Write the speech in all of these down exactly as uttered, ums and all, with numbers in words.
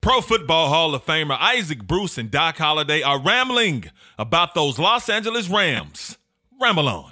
Pro Football Hall of Famer Isaac Bruce and Doc Holliday are rambling about those Los Angeles Rams. Ramble on.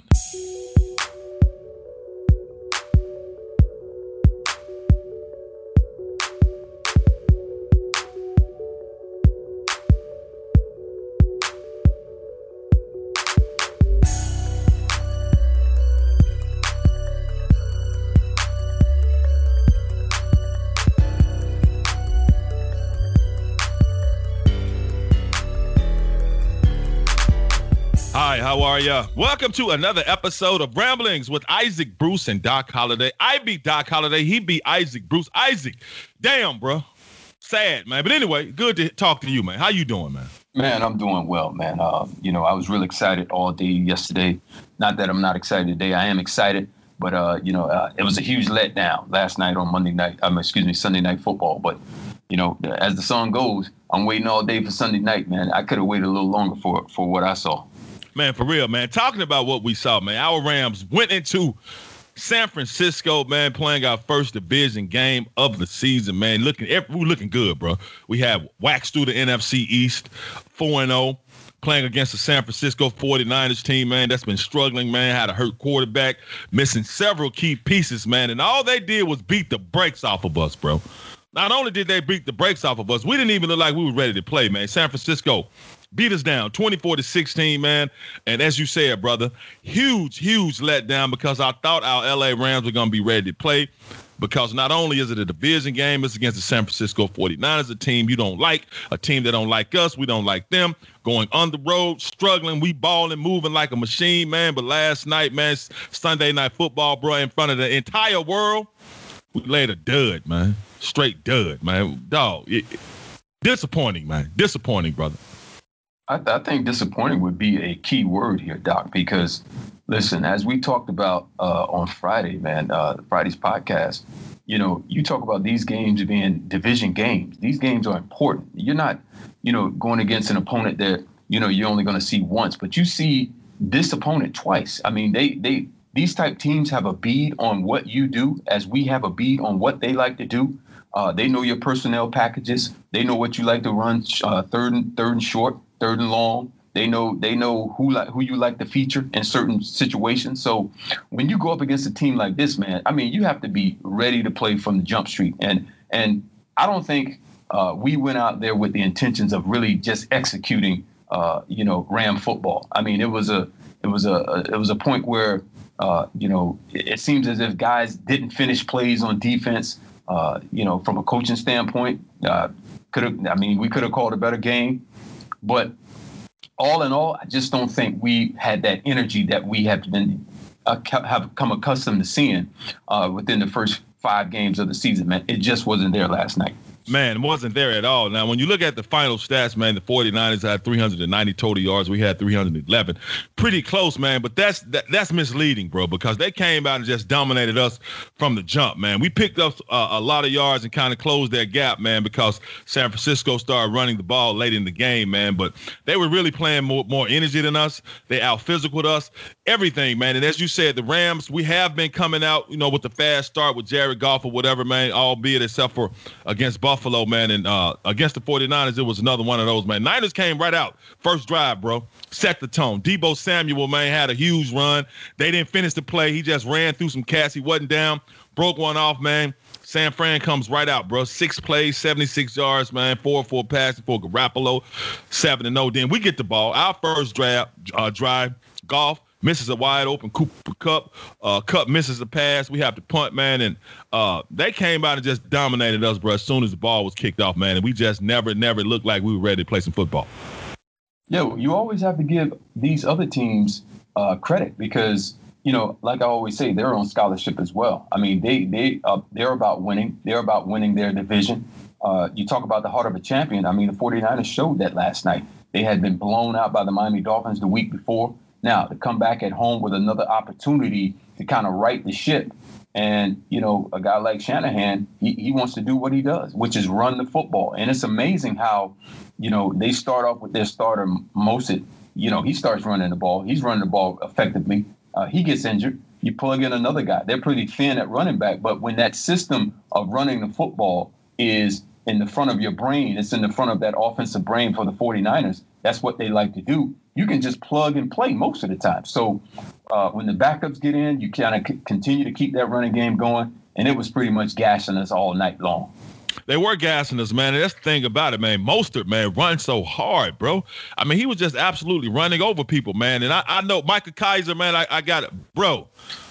Hi, how are ya? Welcome to another episode of Ramblings with Isaac Bruce and Doc Holliday. I be Doc Holliday. He be Isaac Bruce. Isaac, damn, bro. Sad, man. But anyway, good to talk to you, man. How you doing, man? Man, I'm doing well, man. Uh, you know, I was really excited all day yesterday. Not that I'm not excited today. I am excited. But, uh, you know, uh, it was a huge letdown last night on Monday night. Um, excuse me, Sunday Night Football. But, you know, as the song goes, I'm waiting all day for Sunday night, man. I could have waited a little longer for for what I saw. Man, for real, man. Talking about what we saw, man. Our Rams went into San Francisco, man, playing our first division game of the season, man. Looking, we were looking good, bro. We had waxed through the N F C East, four and oh, playing against the San Francisco forty-niners team, man, that's been struggling, man. Had a hurt quarterback, missing several key pieces, man. And all they did was beat the brakes off of us, bro. Not only did they beat the brakes off of us, we didn't even look like we were ready to play, man. San Francisco beat us down twenty-four to sixteen, man. And as you said, brother, huge, huge letdown because I thought our L A Rams were going to be ready to play because not only is it a division game, it's against the San Francisco forty-niners, a team you don't like, a team that don't like us, we don't like them, going on the road, struggling, we balling, moving like a machine, man. But last night, man, Sunday Night Football, bro, in front of the entire world, we laid a dud, man. Straight dud, man. Dog, it, disappointing, man. Disappointing, brother. I, th- I think disappointing would be a key word here, Doc, because, listen, as we talked about uh, on Friday, man, uh, Friday's podcast, you know, you talk about these games being division games. These games are important. You're not, you know, going against an opponent that, you know, you're only going to see once, but you see this opponent twice. I mean, they they these type teams have a bead on what you do as we have a bead on what they like to do. Uh, they know your personnel packages. They know what you like to run uh, third and third and short. Third and long. They know they know who like who you like to feature in certain situations. So when you go up against a team like this, man, I mean, you have to be ready to play from the jump street. And and I don't think uh, we went out there with the intentions of really just executing, uh, you know, Ram football. I mean, it was a it was a, a it was a point where uh, you know it, it seems as if guys didn't finish plays on defense. Uh, you know, from a coaching standpoint, uh, could have I mean, we could have called a better game. But all in all, I just don't think we had that energy that we have been uh, have come accustomed to seeing uh, within the first five games of the season, man. It just wasn't there last night. Man, it wasn't there at all. Now, when you look at the final stats, man, the forty-niners had three hundred ninety total yards. We had three hundred eleven. Pretty close, man, but that's that, that's misleading, bro, because they came out and just dominated us from the jump, man. We picked up uh, a lot of yards and kind of closed that gap, man, because San Francisco started running the ball late in the game, man, but they were really playing more, more energy than us. They out-physicaled us, everything, man. And as you said, the Rams, we have been coming out, you know, with the fast start with Jared Goff or whatever, man, albeit except for against Buffalo. Buffalo, man, and uh, against the forty-niners, it was another one of those, man. Niners came right out. First drive, bro. Set the tone. Deebo Samuel, man, had a huge run. They didn't finish the play. He just ran through some cats. He wasn't down. Broke one off, man. San Fran comes right out, bro. Six plays, seventy-six yards, man. Four four passes for Garoppolo. Seven and no. Then we get the ball. Our first drive, uh, drive, Goff misses a wide open Cooper Kupp. Uh, Kupp misses a pass. We have to punt, man. And uh, they came out and just dominated us, bro, as soon as the ball was kicked off, man. And we just never, never looked like we were ready to play some football. Yeah, you always have to give these other teams uh, credit because, you know, like I always say, they're on scholarship as well. I mean, they, they, uh, they're about winning. They're about winning their division. Uh, you talk about the heart of a champion. I mean, the forty-niners showed that last night. They had been blown out by the Miami Dolphins the week before. Now, to come back at home with another opportunity to kind of right the ship. And, you know, a guy like Shanahan, he, he wants to do what he does, which is run the football. And it's amazing how, you know, they start off with their starter, Mostert. You know, he starts running the ball. He's running the ball effectively. Uh, he gets injured. You plug in another guy. They're pretty thin at running back. But when that system of running the football is in the front of your brain. It's in the front of that offensive brain for the 49ers. That's what they like to do. You can just plug and play most of the time. So uh, when the backups get in, you kind of c- continue to keep that running game going. And it was pretty much gashing us all night long. They were gassing us, man. And that's the thing about it, man. Mostert, man, runs so hard, bro. I mean, he was just absolutely running over people, man. And I, I know Micah Kiser, man, I, I got it. Bro,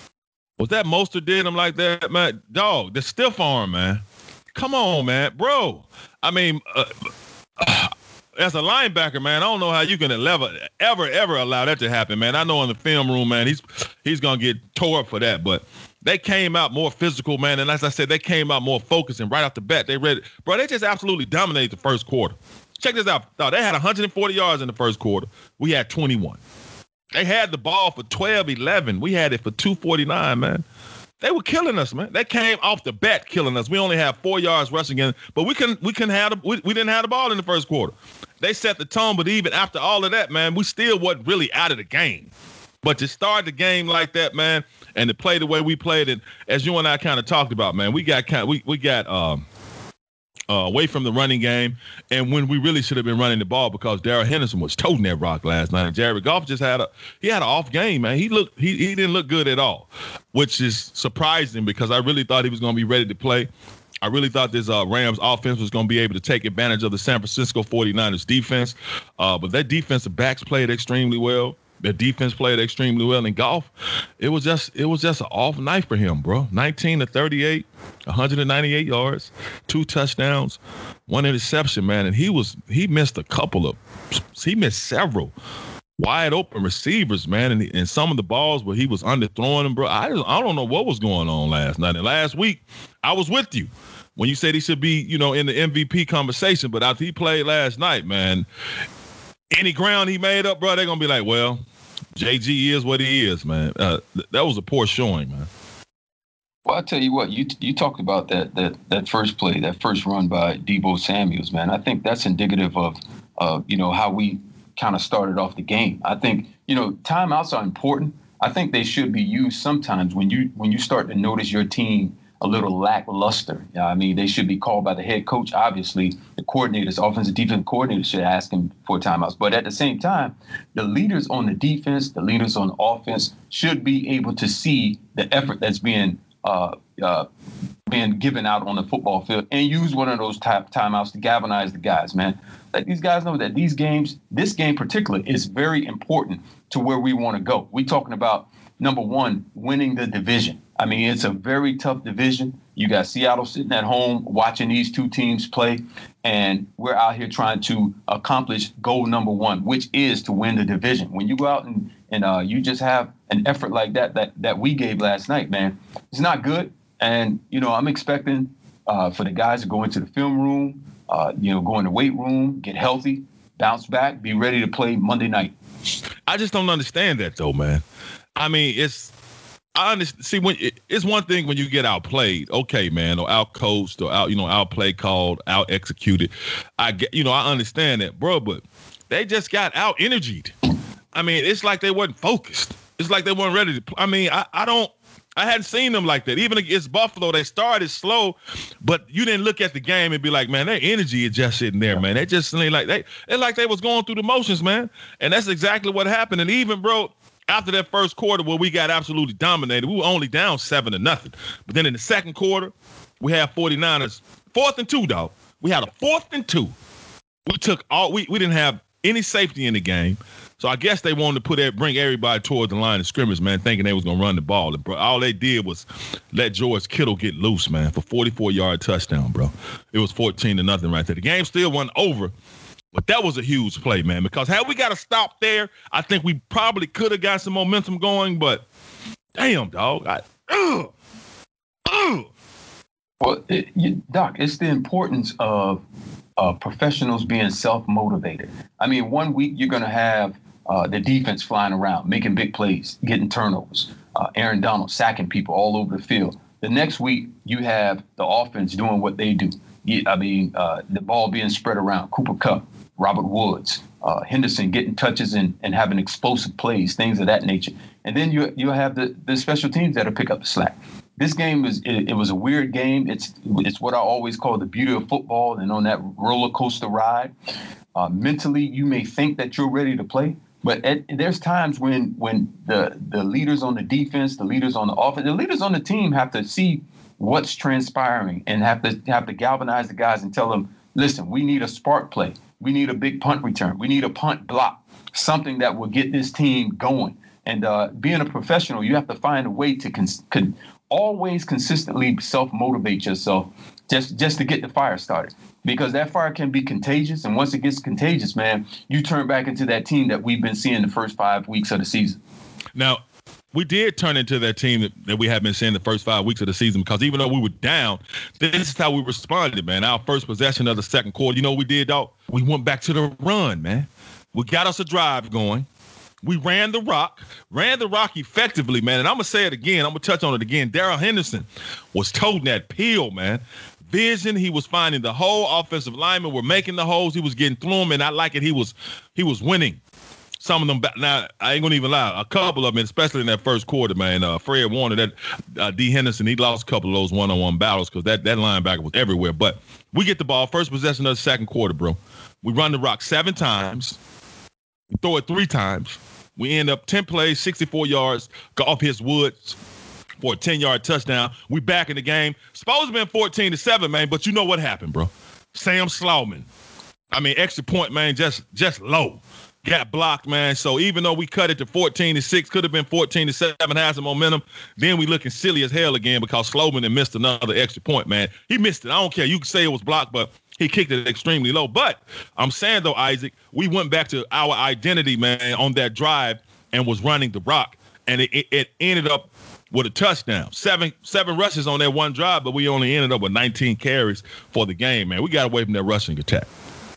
was that Mostert did him like that, man? Dog, the stiff arm, man. Come on, man. Bro, I mean, uh, uh, as a linebacker, man, I don't know how you can ever, ever, ever allow that to happen, man. I know in the film room, man, he's he's going to get tore up for that, but they came out more physical, man. And as I said, they came out more focused, and right off the bat, they read, bro, they just absolutely dominated the first quarter. Check this out. No, they had one hundred forty yards in the first quarter. We had twenty-one. They had the ball for twelve eleven. We had it for two forty-nine, man. They were killing us, man. They came off the bat killing us. We only had four yards rushing in, but we couldn't, we couldn't have the, we, we didn't have the ball in the first quarter. They set the tone, but even after all of that, man, we still wasn't really out of the game. But to start the game like that, man, and to play the way we played it, as you and I kind of talked about, man, we got kind of, we we got um, uh, away from the running game, and when we really should have been running the ball because Darrell Henderson was toting that rock last night. And Jared Goff just had a he had an off game, man. He looked he he didn't look good at all, which is surprising because I really thought he was going to be ready to play. I really thought this uh, Rams offense was going to be able to take advantage of the San Francisco 49ers defense, uh, but their defensive backs played extremely well. Their defense played extremely well. In Goff, it was just it was just an off night for him, bro. nineteen to thirty-eight, one hundred ninety-eight yards, two touchdowns, one interception, man. And he was he missed a couple of he missed several wide open receivers, man. And, and some of the balls where he was underthrowing them, bro. I just, I don't know what was going on last night. And last week, I was with you when you said he should be, you know, in the M V P conversation. But after he played last night, man, any ground he made up, bro, they're gonna be like, well, J G is what he is, man. Uh, th- that was a poor showing, man. Well, I'll tell you what, you you talked about that that that first play, that first run by Deebo Samuels, man. I think that's indicative of, uh, you know, how we kind of started off the game. I think, you know, timeouts are important. I think they should be used sometimes when you when you start to notice your team a little lackluster. You know, I mean, they should be called by the head coach. Obviously, the coordinators, offensive defensive coordinators should ask him for timeouts. But at the same time, the leaders on the defense, the leaders on the offense should be able to see the effort that's being uh, uh, being given out on the football field and use one of those type timeouts to galvanize the guys, man. Let these guys know that these games, this game particularly, is very important to where we want to go. We're talking about, number one, winning the division. I mean, it's a very tough division. You got Seattle sitting at home watching these two teams play, and we're out here trying to accomplish goal number one, which is to win the division. When you go out and, and uh, you just have an effort like that, that that we gave last night, man, it's not good. And, you know, I'm expecting uh, for the guys to go into the film room, uh, you know, go in the weight room, get healthy, bounce back, be ready to play Monday night. I just don't understand that, though, man. I mean, it's I understand. See, when it, it's one thing when you get outplayed, okay, man, or outcoached, or out, you know, outplay called, out executed. I get, you know, I understand that, bro. But they just got out energied. I mean, it's like they wasn't focused. It's like they weren't ready to. Play. I mean, I, I don't. I hadn't seen them like that. Even against Buffalo, they started slow, but you didn't look at the game and be like, man, their energy is just sitting there, man. They just like they, it's like they was going through the motions, man. And that's exactly what happened. And even, bro, after that first quarter where we got absolutely dominated, we were only down seven to nothing. But then in the second quarter, we had 49ers, fourth and two, dog. We had a fourth and two. We took all, we, we didn't have any safety in the game. So I guess they wanted to put it, bring everybody toward the line of scrimmage, man, thinking they was going to run the ball. And bro, all they did was let George Kittle get loose, man, for forty-four yard touchdown, bro. It was fourteen to nothing right there. The game still wasn't over. But that was a huge play, man, because had we got to stop there, I think we probably could have got some momentum going. But damn, dog. I, ugh, ugh. Well, it, you, Doc, it's the importance of uh, professionals being self-motivated. I mean, one week you're going to have uh, the defense flying around, making big plays, getting turnovers, uh, Aaron Donald sacking people all over the field. The next week you have the offense doing what they do. I mean, uh, the ball being spread around, Cooper Kupp, Robert Woods, uh, Henderson getting touches and, and having explosive plays, things of that nature. And then you, you'll have the, the special teams that'll pick up the slack. this game is it, it was a weird game. It's it's what I always call the beauty of football. And on that roller coaster ride, uh, mentally you may think that you're ready to play, but at, there's times when when the the leaders on the defense, the leaders on the offense, the leaders on the team have to see what's transpiring and have to have to galvanize the guys and tell them, listen, we need a spark play. We need a big punt return. We need a punt block, something that will get this team going. And uh, being a professional, you have to find a way to cons- con- always consistently self-motivate yourself just, just to get the fire started, because that fire can be contagious. And once it gets contagious, man, you turn back into that team that we've been seeing the first five weeks of the season. Now, we did turn into that team that, that we have been seeing the first five weeks of the season, because even though we were down, this is how we responded, man. Our first possession of the second quarter, you know what we did, dog? We went back to the run, man. We got us a drive going. We ran the rock, ran the rock effectively, man. And I'm going to say it again. I'm going to touch on it again. Darrell Henderson was toting that peel, man. Vision, he was finding the hole. Offensive linemen were making the holes. He was getting through them, and I like it. He was he was winning some of them. Back. Now, I ain't going to even lie. A couple of them, especially in that first quarter, man. Uh, Fred Warner, that uh, D. Henderson, he lost a couple of those one-on-one battles because that, that linebacker was everywhere. But we get the ball, first possession of the second quarter, bro. We run the rock seven times. We throw it three times. We end up ten plays, sixty-four yards, off his Woods for a ten-yard touchdown. We back in the game. Supposed to be fourteen to seven, man, but you know what happened, bro. Sam Slauman. I mean, extra point, man, just just low. Got blocked, man. So even though we cut it to fourteen to six, could have been fourteen to seven, has some momentum, then we looking silly as hell again because Slauman had missed another extra point, man. He missed it. I don't care. You can say it was blocked, but he kicked it extremely low. But I'm saying, though, Isaac, we went back to our identity, man, on that drive and was running the rock. And it, it, it ended up with a touchdown. Seven seven rushes on that one drive, but we only ended up with nineteen carries for the game, man. We got away from that rushing attack.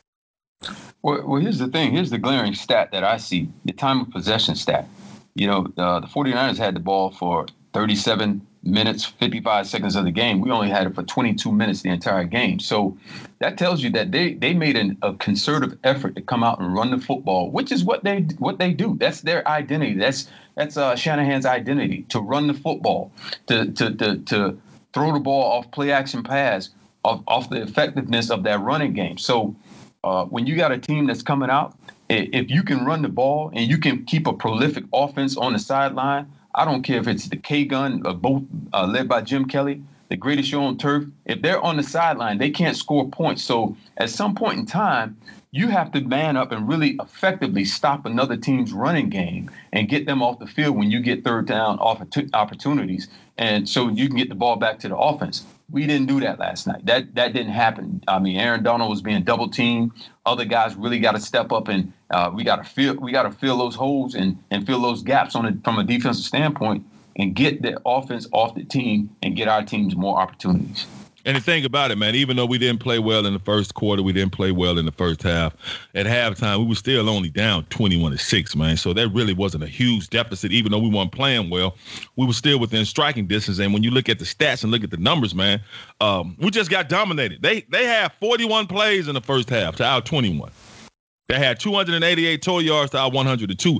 Well, well, here's the thing. Here's the glaring stat that I see, the time of possession stat. You know, uh, the 49ers had the ball for thirty-seven minutes, fifty-five seconds of the game. We only had it for twenty-two minutes the entire game. So that tells you that they they made an, a concerted effort to come out and run the football, which is what they what they do. That's their identity. That's that's uh, Shanahan's identity, to run the football, to to to, to throw the ball off play action pass, off, off the effectiveness of that running game. So uh, when you got a team that's coming out, if you can run the ball and you can keep a prolific offense on the sideline, I don't care if it's the K-Gun, uh, both uh, led by Jim Kelly, the greatest show on turf. If they're on the sideline, they can't score points. So at some point in time, you have to man up and really effectively stop another team's running game and get them off the field when you get third down opportunities. And so you can get the ball back to the offense. We didn't do that last night. That that didn't happen. I mean, Aaron Donald was being double teamed. Other guys really got to step up, and uh, we got to fill we got to fill those holes and and fill those gaps on it from a defensive standpoint, and get the offense off the team and get our teams more opportunities. And the thing about it, man, even though we didn't play well in the first quarter, we didn't play well in the first half. At halftime, we were still only down twenty-one to six, man. So that really wasn't a huge deficit. Even though we weren't playing well, we were still within striking distance. And when you look at the stats and look at the numbers, man, um, we just got dominated. They they had forty-one plays in the first half to our twenty-one. They had two hundred eighty-eight total yards to our one hundred two.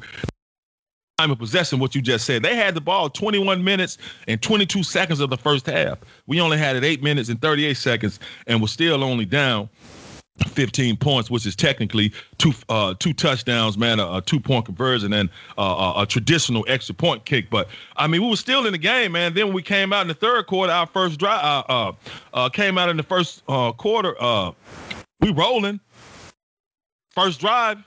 Time of possession, what you just said. They had the ball twenty-one minutes and twenty-two seconds of the first half. We only had it eight minutes and thirty-eight seconds, and we're still only down fifteen points, which is technically two uh, two touchdowns, man, a, a two-point conversion and uh, a, a traditional extra point kick. But, I mean, we were still in the game, man. Then when we came out in the third quarter, our first drive uh, uh, uh, came out in the first uh, quarter. Uh, we rolling. First drive.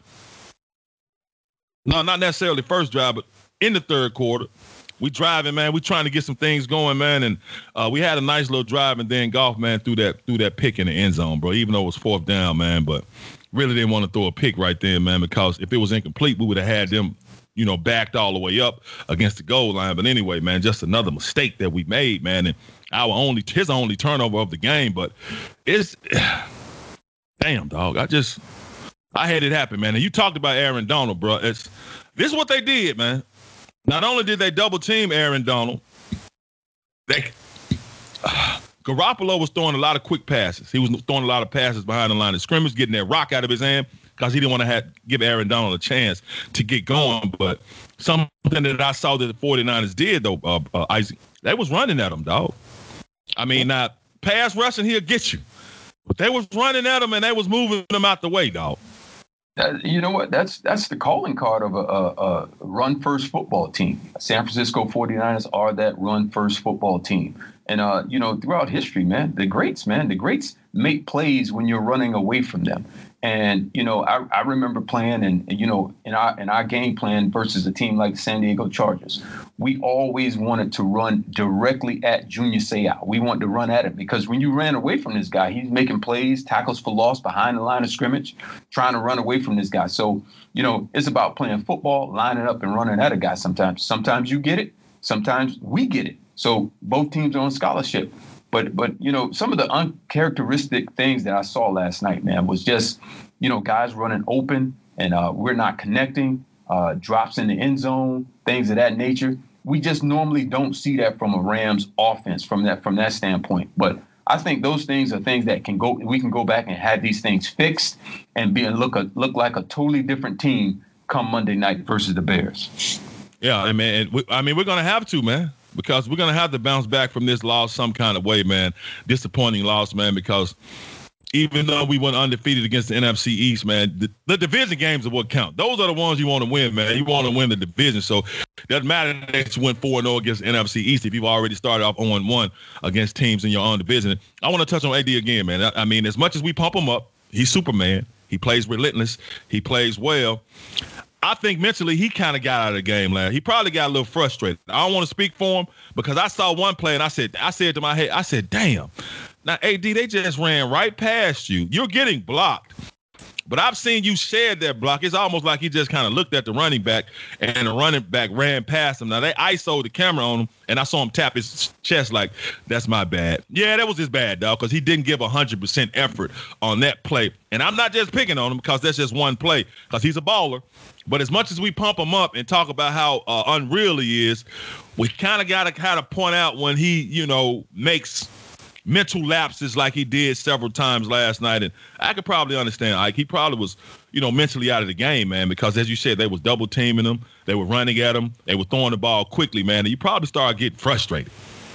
No, not necessarily first drive, but in the third quarter, we driving, man. We trying to get some things going, man, and uh, we had a nice little drive, and then Goff, man, threw that threw that pick in the end zone, bro. Even though it was fourth down, man, but really didn't want to throw a pick right there, man, because if it was incomplete, we would have had them, you know, backed all the way up against the goal line. But anyway, man, just another mistake that we made, man, and our only his only turnover of the game. But it's damn, dog. I just. I had it happen, man. And you talked about Aaron Donald, bro. It's this is what they did, man. Not only did they double team Aaron Donald, they uh, Garoppolo was throwing a lot of quick passes. He was throwing a lot of passes behind the line of scrimmage, getting that rock out of his hand because he didn't want to have, give Aaron Donald a chance to get going. But something that I saw that the 49ers did, though, uh, uh, Isaac, They was running at him, dog. I mean, now pass rushing, he'll get you. But they was running at him and they was moving them out the way, dog. That, you know what? That's that's the calling card of a, a, a run-first football team. San Francisco forty-niners are that run-first football team. And, uh, you know, throughout history, man, the greats, man, the greats make plays when you're running away from them. And, you know, I, I remember playing and, you know, in our in our game plan versus a team like the San Diego Chargers, we always wanted to run directly at Junior Seau. We wanted to run at him because when you ran away from this guy, he's making plays, tackles for loss behind the line of scrimmage, trying to run away from this guy. So, you know, it's about playing football, lining up and running at a guy sometimes. Sometimes you get it. Sometimes we get it. So both teams are on scholarship. But, but you know, some of the uncharacteristic things that I saw last night, man, was just, you know, guys running open and uh, we're not connecting, uh, drops in the end zone, things of that nature. We just normally don't see that from a Rams offense from that from that standpoint. But I think those things are things that can go. We can go back and have these things fixed and be and look a, look like a totally different team come Monday night versus the Bears. Yeah, I mean, we, I mean, we're gonna have to, man. Because we're going to have to bounce back from this loss some kind of way, man. Disappointing loss, man, because even though we went undefeated against the N F C East, man, the, the division games are what count. Those are the ones you want to win, man. You want to win the division. So it doesn't matter that you went four and oh against the N F C East if you've already started off oh and one against teams in your own division. I want to touch on A D again, man. I, I mean, as much as we pump him up, he's Superman. He plays relentless. He plays well. I think mentally he kind of got out of the game last. He probably got a little frustrated. I don't want to speak for him because I saw one play and I said, I said to my head, I said, damn. Now, A D, they just ran right past you. You're getting blocked. But I've seen you shed that block. It's almost like he just kind of looked at the running back and the running back ran past him. Now, they I S O'd the camera on him, and I saw him tap his chest like, that's my bad. Yeah, that was his bad, dog, because he didn't give one hundred percent effort on that play. And I'm not just picking on him because that's just one play because he's a baller. But as much as we pump him up and talk about how uh, unreal he is, we kind of got to kind of point out when he, you know, makes mental lapses like he did several times last night. And I could probably understand Ike. He probably was, you know, mentally out of the game, man, because as you said, they was double teaming him. They were running at him. They were throwing the ball quickly, man. And you probably started getting frustrated.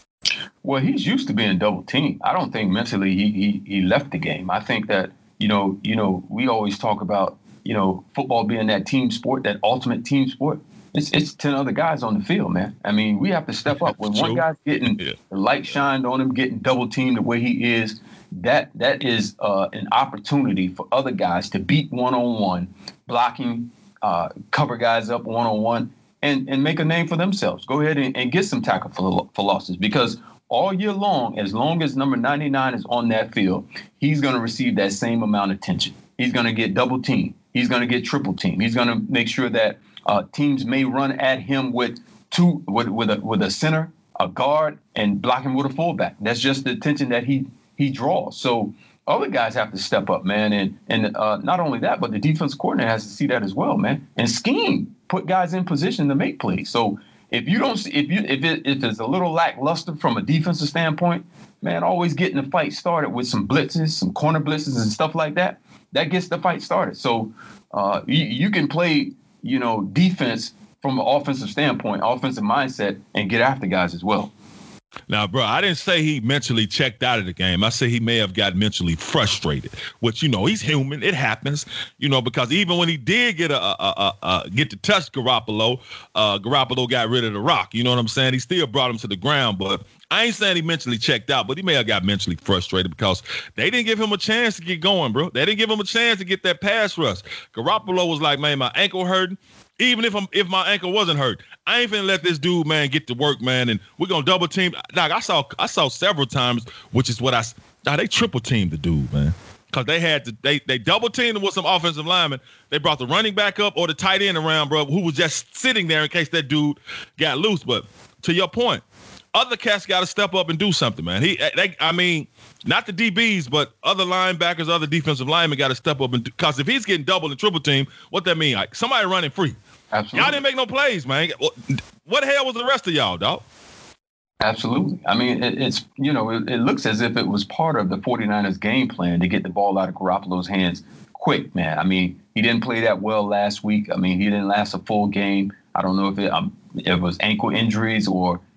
Well, he's used to being double teamed. I don't think mentally he, he he left the game. I think that, you know, you know, we always talk about, you know, football being that team sport, that ultimate team sport. It's it's ten other guys on the field, man. I mean, we have to step up. When one guy's getting yeah. the light shined on him, getting double teamed the way he is, that that is uh, an opportunity for other guys to beat one-on-one, blocking, uh, cover guys up one-on-one, and, and make a name for themselves. Go ahead and, and get some tackle for, for losses because all year long, as long as number ninety-nine is on that field, he's going to receive that same amount of attention. He's going to get double teamed. He's going to get triple teamed. He's going to make sure that Uh, teams may run at him with two with with a with a center, a guard, and block him with a fullback. That's just the attention that he he draws. So other guys have to step up, man, and and uh, not only that, but the defense coordinator has to see that as well, man, and scheme, put guys in position to make plays. So if you don't, if you if it if it's a little lackluster from a defensive standpoint, man, always getting the fight started with some blitzes, some corner blitzes, and stuff like that. That gets the fight started. So uh, you, you can play, you know, defense from an offensive standpoint, offensive mindset, and get after guys as well. Now, bro, I didn't say he mentally checked out of the game. I say he may have got mentally frustrated, which, you know, he's human. It happens, you know, because even when he did get a, a, a, a get to touch Garoppolo, uh, Garoppolo got rid of the rock. You know what I'm saying? He still brought him to the ground, but I ain't saying he mentally checked out, but he may have got mentally frustrated because they didn't give him a chance to get going, bro. They didn't give him a chance to get that pass rush. Garoppolo was like, man, my ankle hurting. Even if I'm, if my ankle wasn't hurt, I ain't finna let this dude, man, get to work, man, and we're gonna double team. Like I saw, I saw several times, which is what I. Nah, they triple teamed the dude, man, because they had to. They they double teamed him with some offensive linemen. They brought the running back up or the tight end around, bro, who was just sitting there in case that dude got loose. But to your point, other cats got to step up and do something, man. He, they, I mean, not the D Bs, but other linebackers, other defensive linemen got to step up and do. Because if he's getting double and triple team, what that mean? Like somebody running free. Absolutely. Y'all didn't make no plays, man. What the hell was the rest of y'all, dog? Absolutely. I mean, it, it's, you know, it, it looks as if it was part of the 49ers game plan to get the ball out of Garoppolo's hands quick, man. I mean, he didn't play that well last week. I mean, he didn't last a full game. I don't know if it, um, it was ankle injuries or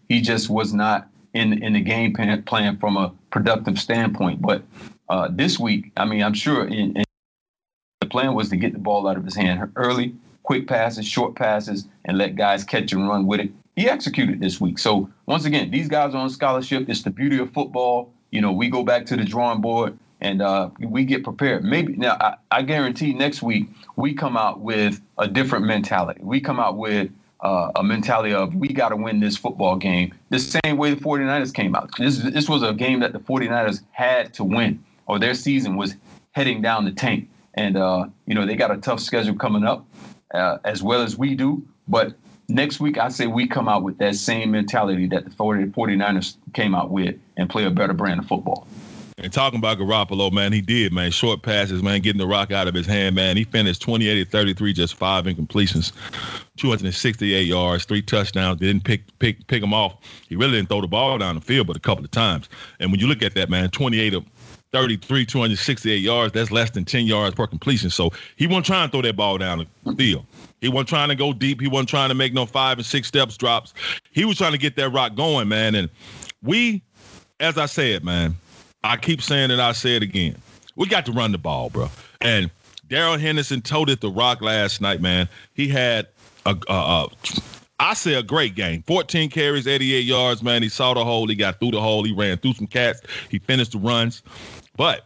He just was not in in the game plan from a productive standpoint. But uh, this week, I mean, I'm sure in, in the plan was to get the ball out of his hand early, quick passes, short passes, and let guys catch and run with it. He executed this week. So once again, these guys are on scholarship. It's the beauty of football. You know, we go back to the drawing board and uh, we get prepared. Maybe now I, I guarantee next week we come out with a different mentality. We come out with uh, a mentality of we got to win this football game the same way the 49ers came out. This, this was a game that the 49ers had to win, or their season was heading down the tank. And, uh, you know, they got a tough schedule coming up uh, as well as we do. But next week, I say we come out with that same mentality that the 49ers came out with and play a better brand of football. And talking about Garoppolo, man, he did, man. Short passes, man, getting the rock out of his hand, man. He finished twenty-eight of thirty-three, just five incompletions, two hundred sixty-eight yards, three touchdowns. Didn't pick pick pick him off. He really didn't throw the ball down the field but a couple of times. And when you look at that, man, twenty-eight of thirty-three, two hundred sixty-eight yards, that's less than ten yards per completion. So he wasn't trying to throw that ball down the field. He wasn't trying to go deep. He wasn't trying to make no five and six steps drops. He was trying to get that rock going, man. And we, as I said, man, I keep saying it, I say it again. We got to run the ball, bro. And Darrell Henderson toted the rock last night, man. He had a, a, a I say a great game. fourteen carries, eighty-eight yards, man. He saw the hole. He got through the hole. He ran through some cats. He finished the runs. But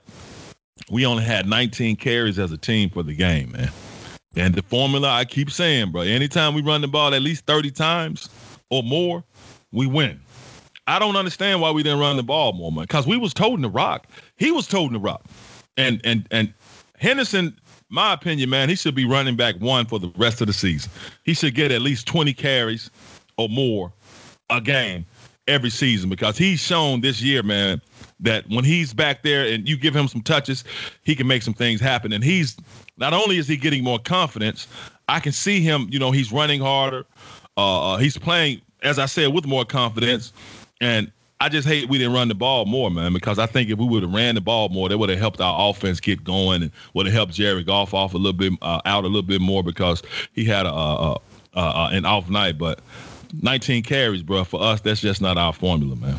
we only had nineteen carries as a team for the game, man. And the formula, I keep saying, bro, anytime we run the ball at least thirty times or more, we win. I don't understand why we didn't run the ball more, man, because we was toting the rock. He was toting the rock. And and and Henderson, my opinion, man, he should be running back one for the rest of the season. He should get at least twenty carries or more a game every season, because he's shown this year, man, that when he's back there and you give him some touches, he can make some things happen. And he's not only is he getting more confidence, I can see him, you know, he's running harder. Uh, he's playing, as I said, with more confidence. And I just hate we didn't run the ball more, man, because I think if we would have ran the ball more, that would have helped our offense get going and would have helped Jared Goff off a little bit uh, out a little bit more, because he had a, a, a, a an off night. But nineteen carries, bro, for us, that's just not our formula, man.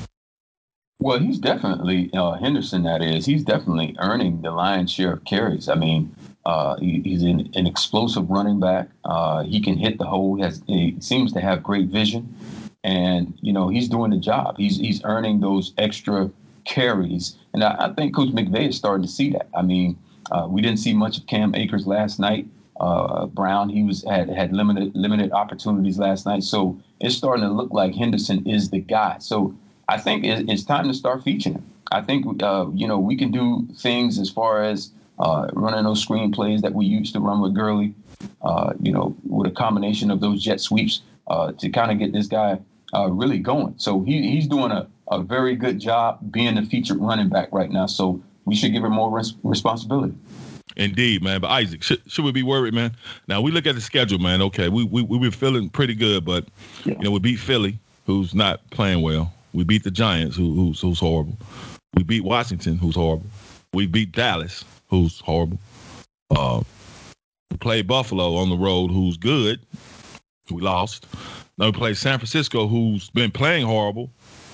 Well, he's definitely uh, Henderson. That is, he's definitely earning the lion's share of carries. I mean, uh, he, he's an, an explosive running back. Uh, he can hit the hole. He, has, he seems to have great vision. And, you know, he's doing the job. He's he's earning those extra carries. And I, I think Coach McVay is starting to see that. I mean, uh, we didn't see much of Cam Akers last night. Uh, Brown, he was had, had limited limited opportunities last night. So it's starting to look like Henderson is the guy. So I think it, it's time to start featuring him. I think, uh, you know, we can do things as far as uh, running those screen plays that we used to run with Gurley, uh, you know, with a combination of those jet sweeps uh, to kind of get this guy Uh, really going. So he, he's doing a, a very good job being the featured running back right now. So we should give him more res- responsibility. Indeed, man. But Isaac, should, should we be worried, man? Now we look at the schedule, man. Okay, we we we were feeling pretty good, but yeah. you know, we beat Philly, who's not playing well. We beat the Giants, who, who's who's horrible. We beat Washington, who's horrible. We beat Dallas, who's horrible. Uh, we played Buffalo on the road, who's good. We lost. Now we play San Francisco, who's been playing horrible.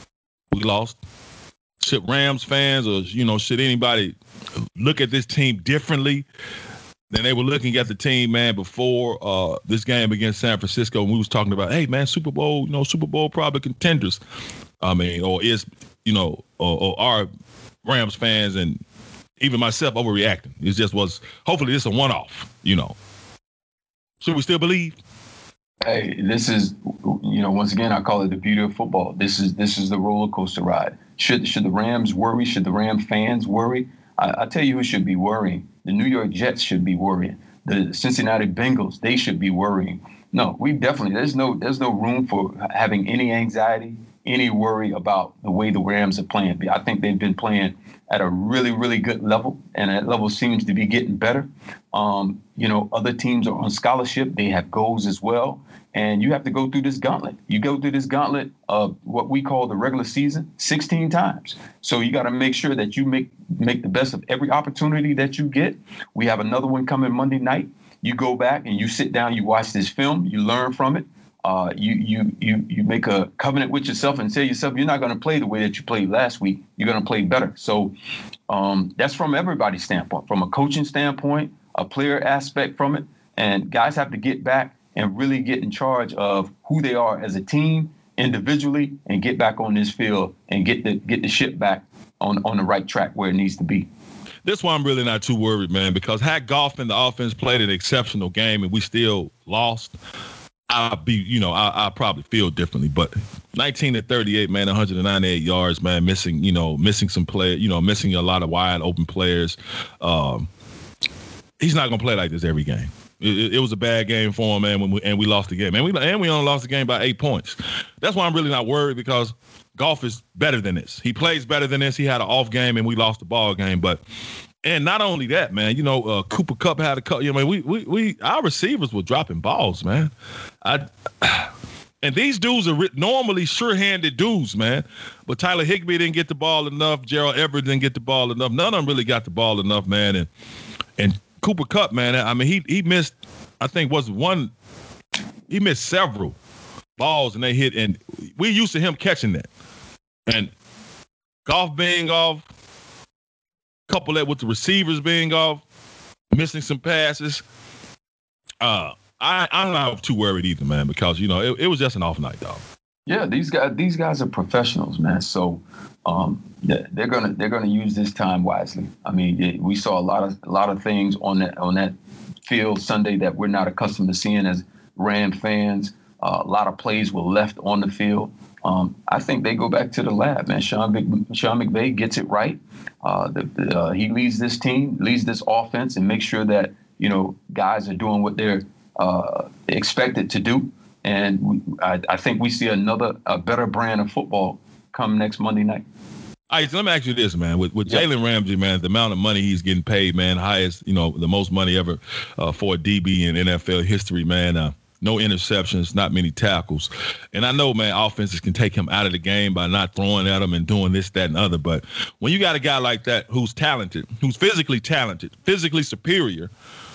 We lost. Should Rams fans or, you know, should anybody look at this team differently than they were looking at the team, man, before uh, this game against San Francisco? And we was talking about, hey, man, Super Bowl, you know, Super Bowl probably contenders. I mean, or is, you know, or, or are Rams fans and even myself overreacting? It just was, hopefully this is a one-off, you know. Should we still believe? Hey, this is, you know, once again, I call it the beauty of football. This is this is the roller coaster ride. Should should the Rams worry? Should the Ram fans worry? I, I tell you who should be worrying. The New York Jets should be worrying. The Cincinnati Bengals, they should be worrying. No, we definitely, there's no there's no room for having any anxiety, any worry about the way the Rams are playing. I think they've been playing at a really, really good level, and that level seems to be getting better. Um, you know, other teams are on scholarship. They have goals as well. And you have to go through this gauntlet. You go through this gauntlet of what we call the regular season sixteen times. So you got to make sure that you make make the best of every opportunity that you get. We have another one coming Monday night. You go back and you sit down, you watch this film, you learn from it. Uh, you you you you make a covenant with yourself and tell yourself you're not going to play the way that you played last week. You're going to play better. So um, that's from everybody's standpoint, from a coaching standpoint, a player aspect from it. And guys have to get back and really get in charge of who they are as a team, individually, and get back on this field and get the get the ship back on, on the right track where it needs to be. This one I'm really not too worried, man, because had Goff and the offense played an exceptional game and we still lost, I'll be, you know, I I probably feel differently. But nineteen to thirty-eight, man, one hundred ninety-eight yards, man, missing, you know, missing some play, you know, missing a lot of wide open players. Um, he's not gonna play like this every game. It, it was a bad game for him, man, when we, and we lost the game, and we and we only lost the game by eight points. That's why I'm really not worried, because Goff is better than this. He plays better than this. He had an off game, and we lost the ball game, but. And not only that, man, you know, uh, Cooper Kupp had a couple, you know, I mean, we, we, we, our receivers were dropping balls, man. I, and these dudes are normally sure-handed dudes, man. But Tyler Higbee didn't get the ball enough. Gerald Everett didn't get the ball enough. None of them really got the ball enough, man. And and Cooper Kupp, man, I mean, he he missed, I think, was one, he missed several balls, and they hit, and we used to him catching that. And Goff being off, couple that with the receivers being off, missing some passes. Uh, I, I'm not too worried either, man, because, you know, it, it was just an off night, dog. Yeah, these guys these guys are professionals, man. So um, they're gonna they're gonna use this time wisely. I mean, it, we saw a lot of a lot of things on that on that field Sunday that we're not accustomed to seeing as Ram fans. Uh, a lot of plays were left on the field. Um, I think they go back to the lab, man. Sean, Mc, Sean McVay gets it right. Uh, the, the, uh, he leads this team, leads this offense, and makes sure that, you know, guys are doing what they're uh, expected to do. And we, I, I think we see another, a better brand of football come next Monday night. All right, so let me ask you this, man. With with yep. Jalen Ramsey, man, the amount of money he's getting paid, man, highest, you know, the most money ever uh, for a D B in N F L history, man. Uh, No interceptions, not many tackles. And I know, man, offenses can take him out of the game by not throwing at him and doing this, that, and other. But when you got a guy like that who's talented, who's physically talented, physically superior,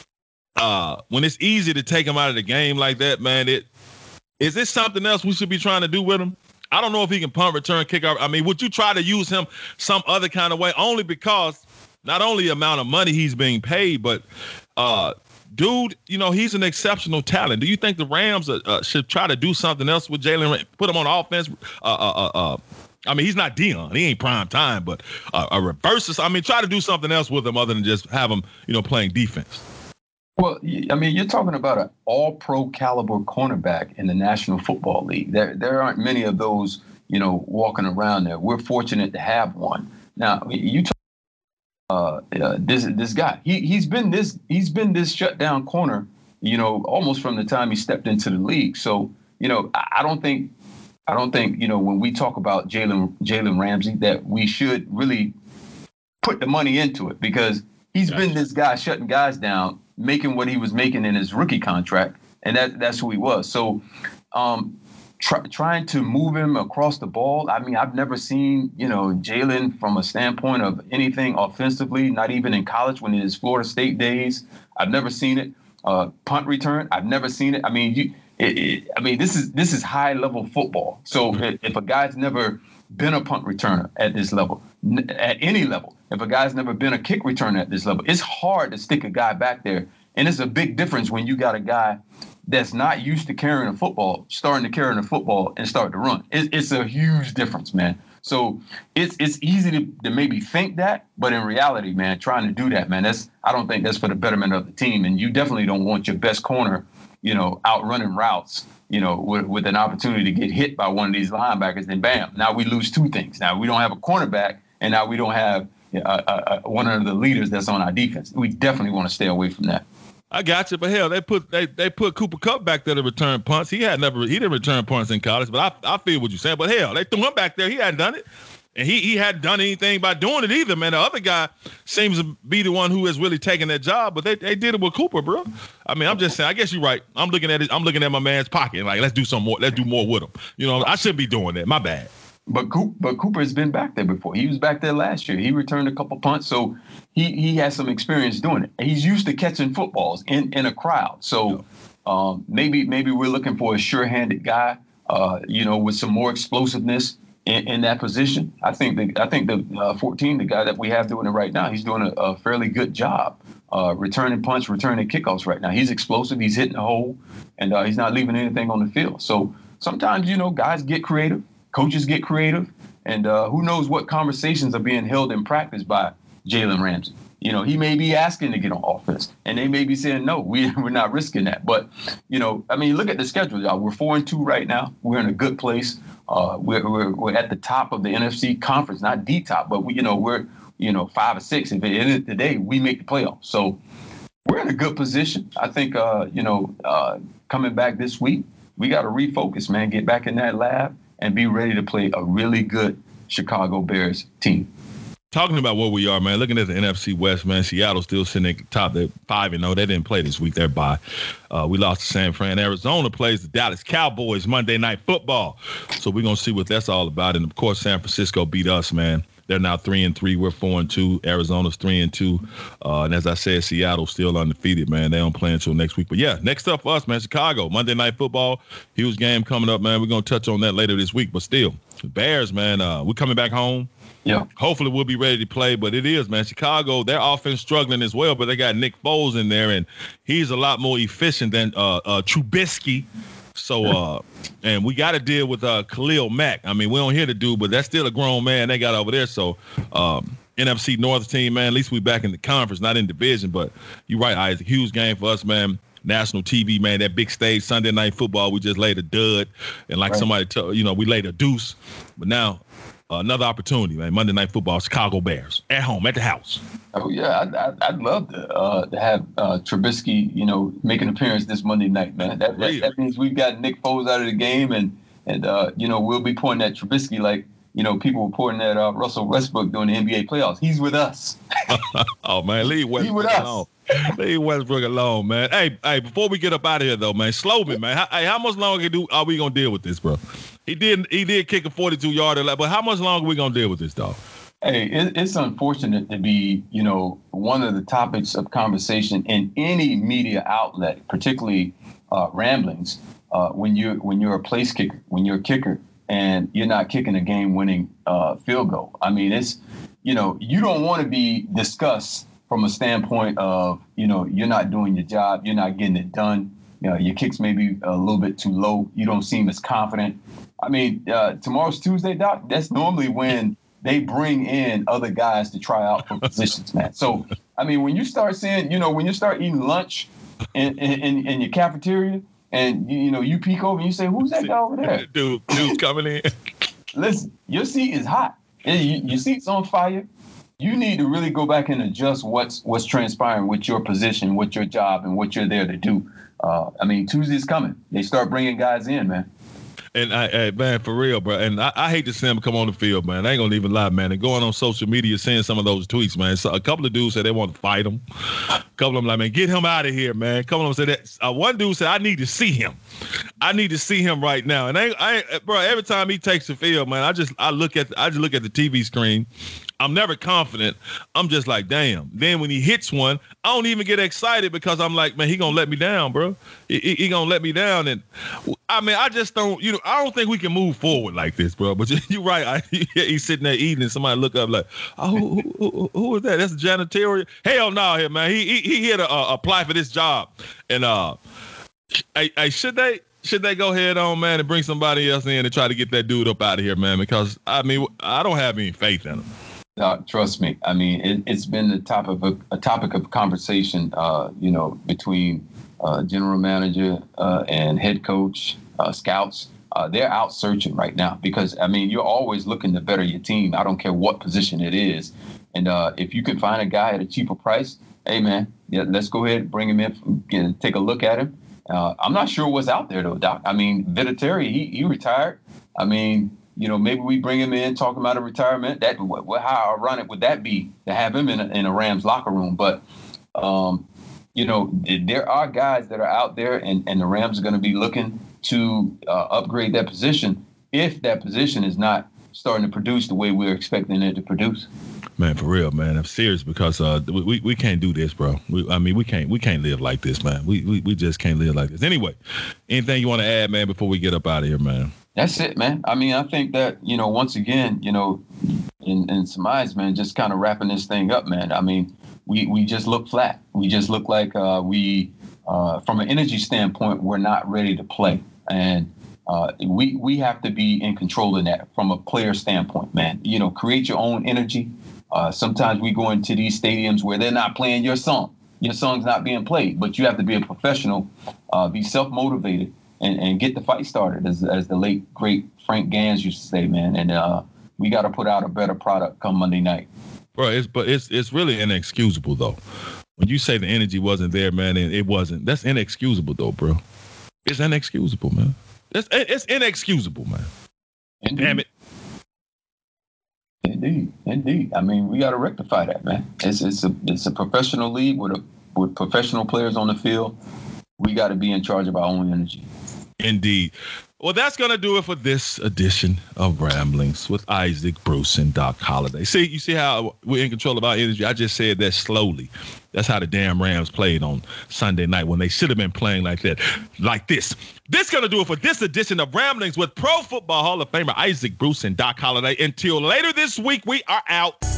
uh, when it's easy to take him out of the game like that, man, it is this something else we should be trying to do with him? I don't know if he can punt, return, kick out. I mean, would you try to use him some other kind of way? Only because not only the amount of money he's being paid, but uh, – dude, you know, he's an exceptional talent. Do you think the Rams uh, uh, should try to do something else with Jalen, put him on offense? Uh, uh, uh, uh, I mean, he's not Dion. He ain't prime time, but uh, a reverse. I mean, try to do something else with him other than just have him, you know, playing defense. Well, I mean, you're talking about an all-pro caliber cornerback in the National Football League. There, there aren't many of those, you know, walking around there. We're fortunate to have one. Now, you talk Uh, uh, this this guy, he he's been this he's been this shutdown corner, you know, almost from the time he stepped into the league. So, you know, I, I don't think I don't think you know when we talk about Jalen Jalen Ramsey that we should really put the money into it, because he's gotcha. been this guy shutting guys down, making what he was making in his rookie contract, and that that's who he was. So, um, Try, trying to move him across the ball. I mean, I've never seen, you know, Jalen from a standpoint of anything offensively, not even in college when in his Florida State days. I've never seen it. Uh, punt return, I've never seen it. I mean, you, it, it, I mean, this is this is high level football. So if, if a guy's never been a punt returner at this level, n- at any level, if a guy's never been a kick returner at this level, it's hard to stick a guy back there. And it's a big difference when you got a guy that's not used to carrying a football, starting to carry a football and start to run. It, it's a huge difference, man. So it's it's easy to, to maybe think that, but in reality, man, trying to do that, man, that's I don't think that's for the betterment of the team. And you definitely don't want your best corner, you know, out running routes, you know, with, with an opportunity to get hit by one of these linebackers. Then bam, now we lose two things. Now we don't have a cornerback, and now we don't have uh, uh, one of the leaders that's on our defense. We definitely want to stay away from that. I got you, but hell, they put they they put Cooper Kupp back there to return punts. He had never he didn't return punts in college, but I I feel what you're saying. But hell, they threw him back there. He hadn't done it, and he he hadn't done anything by doing it either, man. The other guy seems to be the one who has really taken that job, but they they did it with Cooper, bro. I mean, I'm just saying. I guess you're right. I'm looking at it. I'm looking at my man's pocket. Like, let's do some more. Let's do more with him. You know, I shouldn't be doing that. My bad. But Cooper, but Cooper has been back there before. He was back there last year. He returned a couple punts, so he he has some experience doing it. He's used to catching footballs in, in a crowd. So Um, maybe maybe we're looking for a sure-handed guy, uh, you know, with some more explosiveness in, in that position. I think the I think the uh, fourteen, the guy that we have doing it right now, he's doing a, a fairly good job uh, returning punts, returning kickoffs right now. He's explosive. He's hitting the hole, and uh, he's not leaving anything on the field. So sometimes, you know, guys get creative, coaches get creative, and uh, who knows what conversations are being held in practice by Jalen Ramsey. You know, he may be asking to get on offense, and they may be saying, no, we, we're not risking that. But, you know, I mean, look at the schedule, y'all. We're four and two right now. We're in a good place. Uh, we're, we're we're at the top of the N F C conference, not the top, but, we, you know, we're, you know, five or six. If at the end of the day, we make the playoffs. So we're in a good position. I think, uh, you know, uh, coming back this week, we got to refocus, man, get back in that lab and be ready to play a really good Chicago Bears team. Talking about where we are, man, looking at the N F C West, man, Seattle still sitting at the top. They're five and oh. They didn't play this week. They're bye. Uh, we lost to San Fran. Arizona plays the Dallas Cowboys Monday Night Football. So we're going to see what that's all about. And, of course, San Francisco beat us, man. They're now three and three. We're four and two. Arizona's three and two. Uh, and as I said, Seattle's still undefeated, man. They don't play until next week. But yeah, next up for us, man, Chicago Monday Night Football. Huge game coming up, man. We're gonna touch on that later this week. But still, the Bears, man, uh, we're coming back home. Yeah. Hopefully we'll be ready to play, but it is, man. Chicago, their offense struggling as well, but they got Nick Foles in there, and he's a lot more efficient than uh, uh, Trubisky. So, uh, and we got to deal with uh, Khalil Mack. I mean, we don't hear the dude, but that's still a grown man they got over there. So, um, N F C North team, man, at least we back in the conference, not in division. But you're right, Isaac. Huge game for us, man. National T V, man, that big stage, Sunday Night Football, we just laid a dud. And like right. somebody told, you know, we laid a deuce. But now, uh, another opportunity, man. Monday Night Football, Chicago Bears, at home, at the house. Oh, yeah, I'd, I'd, I'd love to, uh, to have uh, Trubisky, you know, make an appearance this Monday night, man. That, that, that means we've got Nick Foles out of the game, and, and uh, you know, we'll be pointing at Trubisky like, you know, people were pointing at uh, Russell Westbrook during the N B A playoffs. He's with us. Oh, man, leave Westbrook with us. alone. Leave Westbrook alone, man. Hey, hey, before we get up out of here, though, man, Sloman, man, how, hey, how much longer do are we going to deal with this, bro? He did he did kick a forty-two yarder, but how much longer are we going to deal with this, dog? Hey, it, it's unfortunate to be, you know, one of the topics of conversation in any media outlet, particularly uh, ramblings, uh, when you're when you're a place kicker, when you're a kicker, and you're not kicking a game-winning uh, field goal. I mean, it's, you know, you don't want to be discussed from a standpoint of, you know, you're not doing your job, you're not getting it done. You know, your kicks may be a little bit too low. You don't seem as confident. I mean, uh, tomorrow's Tuesday, Doc. That's normally when they bring in other guys to try out for positions, man. So, I mean, when you start seeing, you know, when you start eating lunch in, in, in your cafeteria and, you, you know, you peek over and you say, who's that guy over there? Dude, dude coming in. Listen, your seat is hot. Your seat's on fire. You need to really go back and adjust what's what's transpiring with your position, with your job, and what you're there to do. Uh, I mean, Tuesday's coming. They start bringing guys in, man. And I, I, man, for real, bro. And I, I hate to see him come on the field, man. I ain't gonna even lie, man. And going on social media, seeing some of those tweets, man. So a couple of dudes said they want to fight him. A couple of them like, man, get him out of here, man. A couple of them said that. Uh, one dude said, I need to see him. I need to see him right now. And I, I, bro, every time he takes the field, man, I just, I look at, I just look at the T V screen. I'm never confident. I'm just like, damn. Then when he hits one, I don't even get excited because I'm like, man, he gonna let me down, bro. He, he, he gonna let me down. And I mean, I just don't, you know, I don't think we can move forward like this, bro. But you're right. I, he's sitting there eating, and somebody look up like, oh, who, who, who is that? That's janitorial. Hell no, here, man. He he, he here to uh, apply for this job. And uh, I, I should they. Should they go ahead on, man, and bring somebody else in and try to get that dude up out of here, man? Because, I mean, I don't have any faith in him. Uh, trust me. I mean, it, it's been the top of a, a topic of conversation, uh, you know, between uh, general manager uh, and head coach, uh, scouts. Uh, they're out searching right now because, I mean, you're always looking to better your team. I don't care what position it is. And uh, if you can find a guy at a cheaper price, hey, man, yeah, let's go ahead and bring him in, you know, take a look at him. Uh, I'm not sure what's out there, though, Doc. I mean, Vinatieri, he, he retired. I mean, you know, maybe we bring him in, talk about a retirement. That how ironic would that be to have him in a, in a Rams locker room? But, um, you know, there are guys that are out there, and, and the Rams are going to be looking to uh, upgrade that position if that position is not starting to produce the way we're expecting it to produce. Man, for real, man. I'm serious because uh, we, we can't do this, bro. We, I mean, we can't we can't live like this, man. We, we we just can't live like this. Anyway, anything you want to add, man, before we get up out of here, man? That's it, man. I mean, I think that, you know, once again, you know, in, in some eyes, man, just kind of wrapping this thing up, man. I mean, we, we just look flat. We just look like uh, we, uh, from an energy standpoint, we're not ready to play. And uh, we we have to be in control of that from a player standpoint, man. You know, create your own energy. Uh, sometimes we go into these stadiums where they're not playing your song. Your song's not being played, but you have to be a professional, uh, be self-motivated, and, and get the fight started, as, as the late, great Frank Gans used to say, man. And uh, we got to put out a better product come Monday night. Bro, it's, but it's it's really inexcusable, though. When you say the energy wasn't there, man, and it wasn't, that's inexcusable, though, bro. It's inexcusable, man. It's, it's inexcusable, man. Indeed. Damn it. Indeed, indeed. I mean, we got to rectify that, man. It's it's a it's a professional league with a with professional players on the field. We got to be in charge of our own energy. Indeed. Well, that's going to do it for this edition of Ramblings with Isaac Bruce and Doc Holliday. See, you see how we're in control of our energy? I just said that slowly. That's how the damn Rams played on Sunday night when they should have been playing like that, like this. This is going to do it for this edition of Ramblings with Pro Football Hall of Famer Isaac Bruce and Doc Holliday. Until later this week, we are out.